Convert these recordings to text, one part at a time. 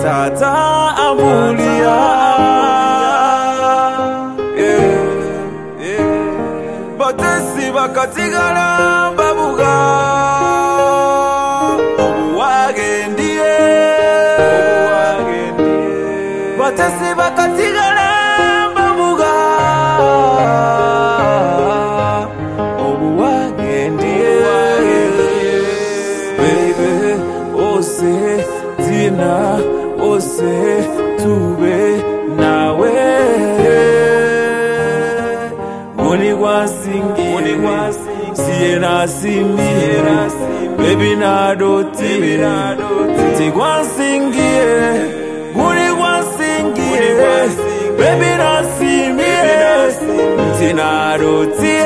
tata amulia batesi bakatigala babuga obuwagendiye batesi bakatigala babuga obuwagendiye baby ose dina ose tube nawe Goni wasingi siena simbi baby na doti ti wasingi Goni wasingi baby na simbi ti na doti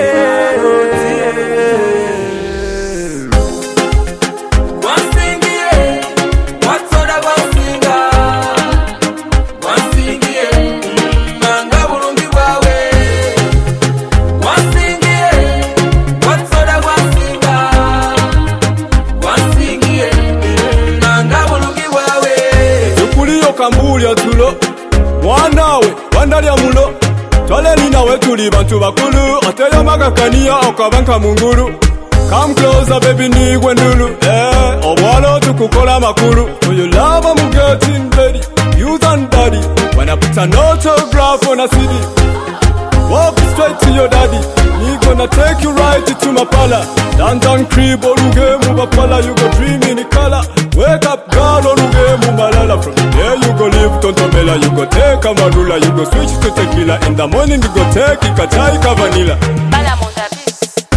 Kambulia tulo mwanawe wandalia mulo twaleli nawe tuli bantu bakulu ataya magakania okabanka munguru come closer baby ni gwendulu obwalo tukukola makulu for your love I'm getting ready youth and daddy when I put an autograph on a CD walk straight to your daddy me gonna take you right to my pala downtown crib oruge mubapala you go dream in the color wake up girl oruge mubalala from there you go live Tontobela you go take a marula you go switch to tequila in the morning you go take ikachai ka vanilla Bala monta bis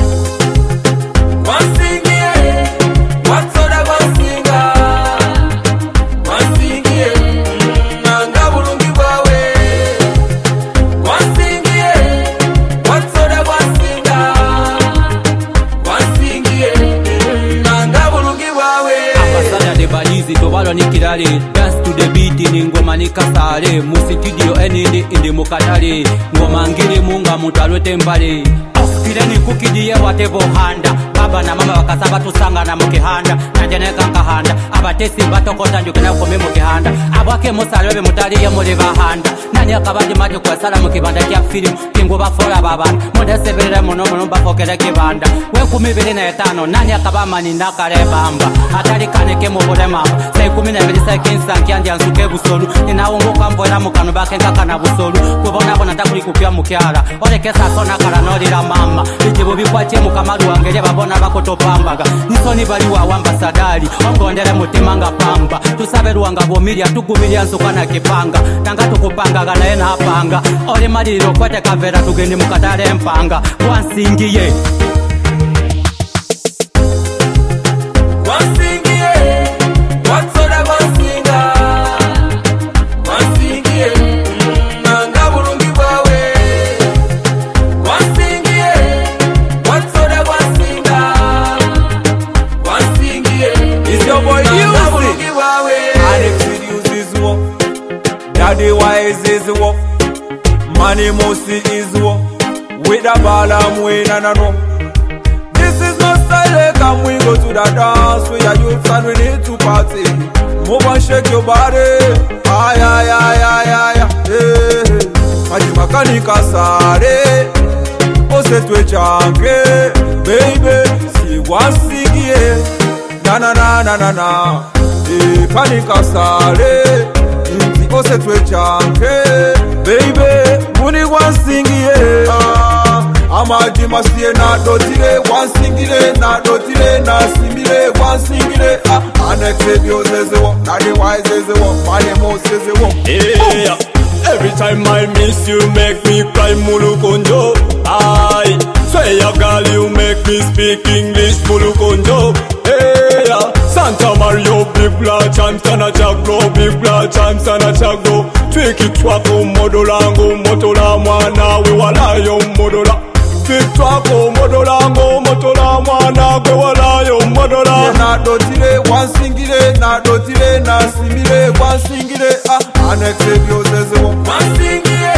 nikirale dance to the beat ni ngoma nikasale musikidio enindi indi mukatale ngoma ngiri munga mutalwete mbale kireni kukidiye watebo handa baba na mama wakasaba tusanga na mukihanda najeneka nkahanda abatesi batokota njukena kome mukihanda abwake musalwebe mutaliye muli bahanda nani akabaji mati kwa sala mukibanda kya film kingu bafola babana mudesebelele muno bafokele kibanda we 15 nani akabama ni nakale bamba atali kaneke mubole mama sai 12 seconds sankyandi ansuke busolu ninaunguka mbola mukano bake nkakana busolu kubona bona ndakuli kupya mukyala olekesa sona kala nolira mama Ijibu bikwache mukamaru wangele babona bakotopambaga Nisoni bali wa wamba sadali Ongondele mutimanga pamba Tusabe ruwanga bomilia tugumilia nsukana kipanga Nanga tukupanga gana ena hapanga Ole madiro kwete kavera tugeni mukatale mpanga Wansingiye Daddy wise is what money mosi is what with a ball I'm winning no. This is no style come we go to the dance we are youth and we need to party. Move and shake your body. Ay ay ay ay ay hey. Maji makanika sare ose twe change baby si wasigie na na na na na na kanika sare Ose twe chanke baby muni wansingiye amaji masiye na dotire wansingire na dotire na simile wansingire anexe yozezewo na the wisezewo mane mosezewo every time I miss you make me cry mulukonjo I say a girl you make me speak English mulukonjo Santa Mario big black chimes and a chagro big black chimes and a chagro twiki twako modolango motola mwana we walayo modola twiki twako modolango motola mwana we walayo modola na dotire wansingire na dotire na simile wansingire anexe yozezewo wansingire